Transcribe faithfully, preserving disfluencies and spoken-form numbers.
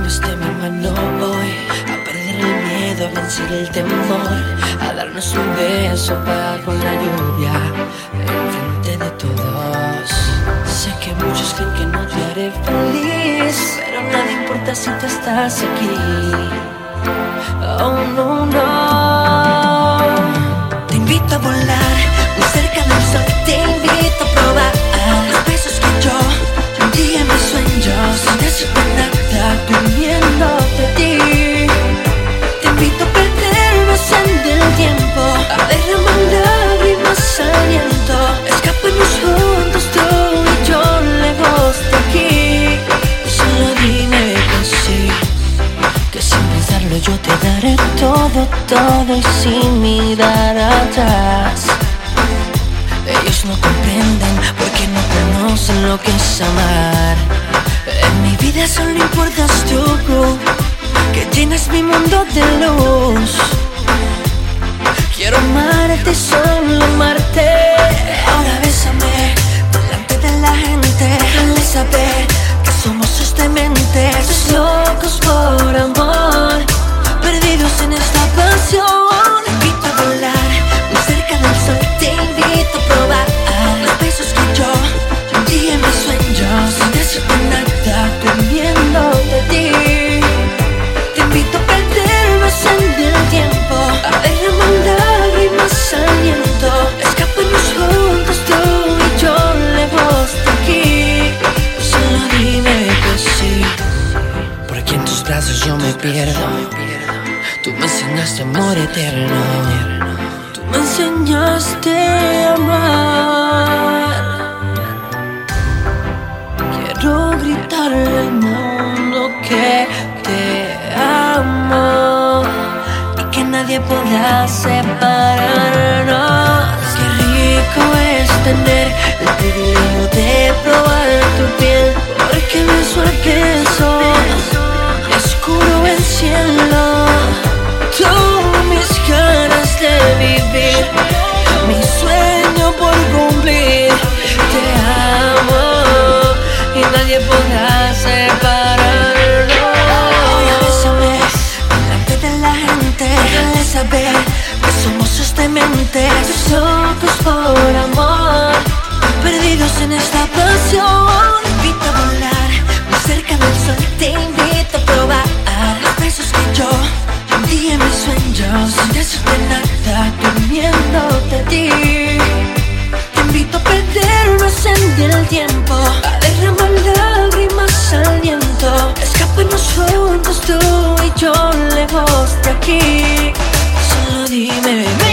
sueños de mi mano voy a perder el miedo, a vencer el temor, a darnos un beso bajo la lluvia, enfrente de todos. Sé que muchos creen que no te haré feliz, pero nada importa si tú estás aquí. Oh no, no. Te invito a volar muy cerca del sol, te invito a probar los besos que yo un día en mis sueños, sin decirte nada, durmiendo de ti. Te invito a perdernos en el tiempo, a derramar lágrimas al viento, escaparnos juntos tú y yo lejos de aquí. Solo dime que sí, que sin pensarlo yo te daré todo, todo y sin mirar atrás. Ellos no comprenden porque no conocen lo que es amar. En mi vida solo importas tú, que llenas mi mundo de luz. Quiero amarte, solo amarte. Ahora bésame delante de la gente, déjale saber que somos sus dementes, locos por amor, perdidos en esta pasión. Te invito a volar muy cerca del sol, te invito a probar los besos que yo un día en mis sueños, sin decirte nada, durmiendo de ti. Te invito a perdernos en el tiempo, a derramar lágrimas al viento, escaparnos juntos tú y yo lejos de aquí. Solo dime que sí, porque en tus brazos yo me pierdo. Tú me enseñaste amor eterno, tú me enseñaste a amar. Quiero gritarle al mundo que te amo y que nadie podrá separarnos. Qué rico es tener el privilegio de probar tu piel, porque beso aquello oscuro el cielo. Tú mis ganas de vivir, mi sueño por cumplir. Te amo y nadie podrá separarnos. Ahora bésame delante de la gente, déjale saber que somos sus dementes, locos por amor, perdidos en esta pasión. Te invito a volar muy cerca del sol, te invito a probar los besos que yo un día en mis sueños, sin decirte nada, durmiendo de ti. Te invito a perdernos en el tiempo, a derramar lágrimas al viento, escaparnos juntos tú y yo lejos de aquí. Solo dime